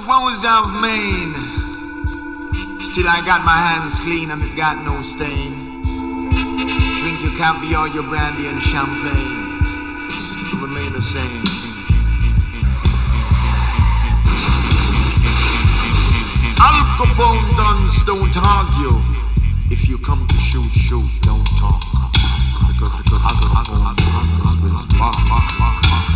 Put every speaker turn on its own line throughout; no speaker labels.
woes I've made, still I got my hands clean and it got no stain. Drink your caviar, your brandy and champagne, to remain the same. Al Capone guns don't argue. If you come to shoot, shoot, don't talk. Because Al Capone guns will spark.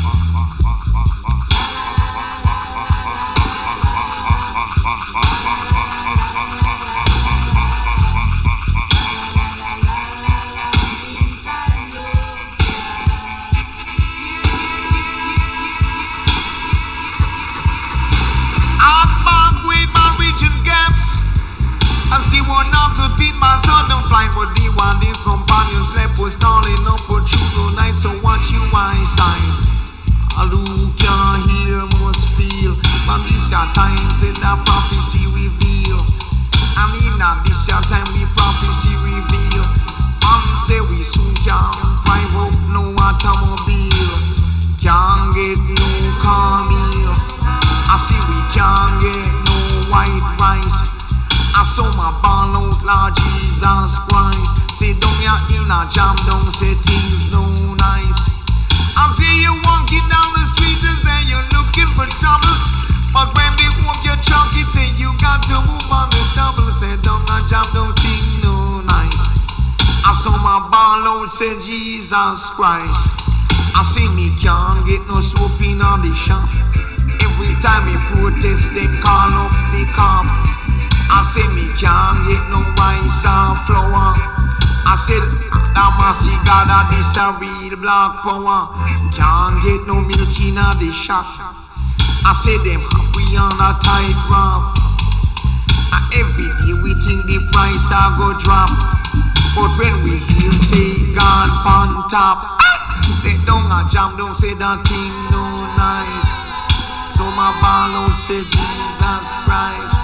But the one the companions left was stalling up for through the night. So watch your eyesight. All who can hear must feel. But this your time, said the prophecy reveal. I mean that this your time the prophecy reveal. Say we soon can drive up no automobile. Can't get no car meal. I see we can't get no white rice. I saw my ball out, Lord Jesus Christ. Say down here in a jam, don't say things no nice. I see you walking down the street and say you're looking for trouble. But when they walk your chunky, say you got to move on the double. Say down a jam, don't think no nice. I saw my ball out, say Jesus Christ. I see me can't get no soap in on the shop. Every time we protest, they call up the cop. I say me can't get no rice or flour. I said that massy God a this a real black power. Can't get no milk in a the shop. I say them we on a tight rope. Every day we think the price a go drop. But when we hear say God on top, say don't a jam, don't say that thing no nice. So my ball out say Jesus Christ.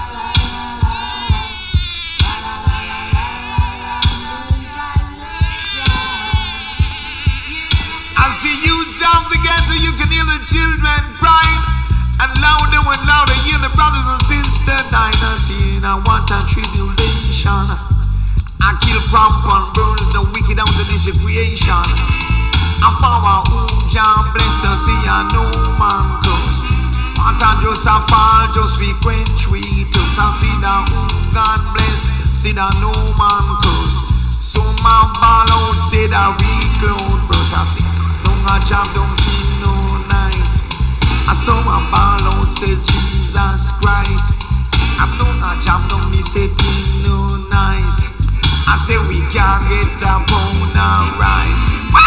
See you down together, you can hear the children crying, and louder hear the brothers and sisters dying. I see I want a tribulation. I kill prompt and burns the wicked out of this creation. I found a who John bless us, see I no man curse. Want I just a fall, just we quench we thirst. I see that who God bless, see that no man curse. So my ball out, say that we cloud burst. I see a job don't feel no nice. I saw my ball out, say Jesus Christ. I don't a job don't me say thing no nice. I say we can't get a pound of rice.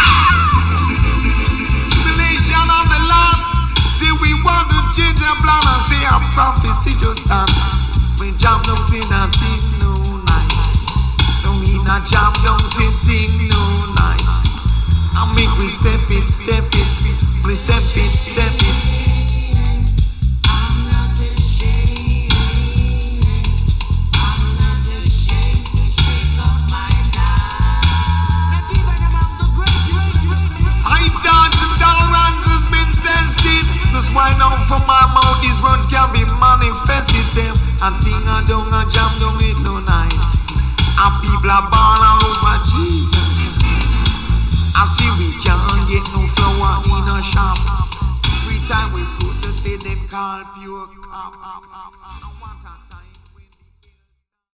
Tribulation on the land. Say we want to change the plan. I say a prophecy just stand. When job don't say nothing no nice. Don't mean a job don't say thing no nice. I make we step it, we step it. I'm not ashamed. I'm not ashamed to shake up my dance. Not even among the greatest. I dance and tolerance has been tested. That's why now from my mouth these words can be manifested. Them and thing I don't a jam, don't it no nice. And people are born all over Jesus. I see we can't get no flour in a shop. Every time we put to say them call pure cop.